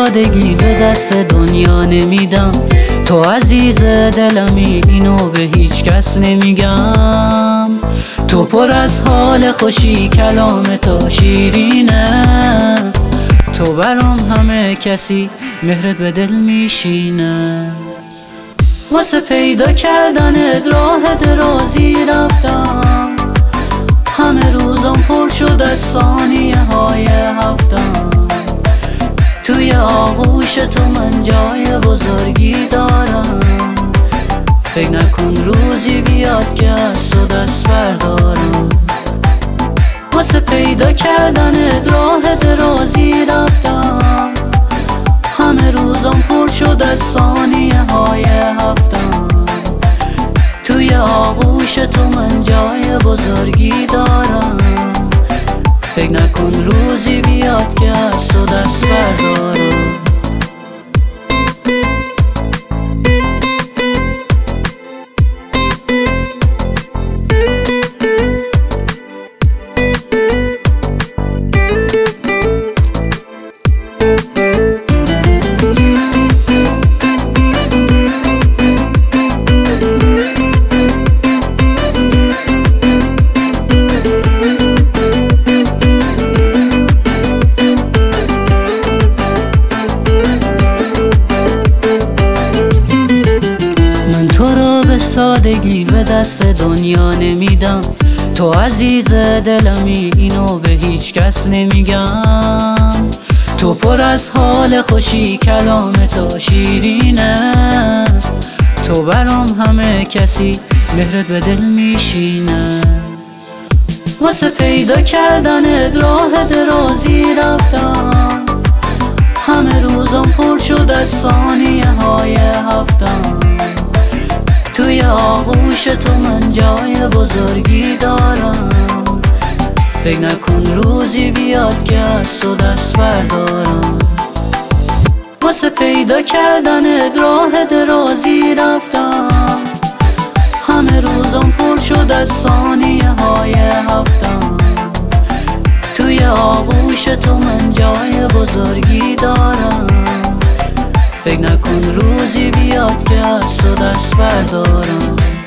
سادگی به دست دنیا نمیدم. تو عزیز دلمی، اینو به هیچ کس نمیگم. تو پر از حال خوشی، کلام تو شیرینه. تو برام همه کسی، مهرت به دل میشینه. واسه پیدا کردنت راه درازی رفتم، همه روزم پر شد از ثانیه های هفتم. توی آغوش تو من جای بزرگی دارم، فکر نکن روزی بیاد که از تو دست بردارم. واسه پیدا کردنت راه درازی رفتم، همه روزم پر شد از ثانیه های هفتم. توی آغوش تو من جای بزرگی دارم، فکر نکن روزی بیاد که از تو دست بردارم. سادگی به دست دنیا نمیدم. تو عزیز دلمی، اینو به هیچ کس نمیگم. تو پر از حال خوشی، کلام تو شیرینه. تو برام همه کسی، مهرت به دل میشینه. واسه پیدا کردنت راه درازی رفتم، همه روزم پر شد از ثانیه های هفتم. توی آغوش تو من جای بزرگی دارم، فکر نکن روزی بیاد که از تو دست بردارم. واسه پیدا کردنت راه درازی رفتم، همه روزم پر شد از ثانیه های هفتم. توی آغوش تو من جای بزرگی دارم، فکر نکن روزی بیاد که از تو دست بردارم.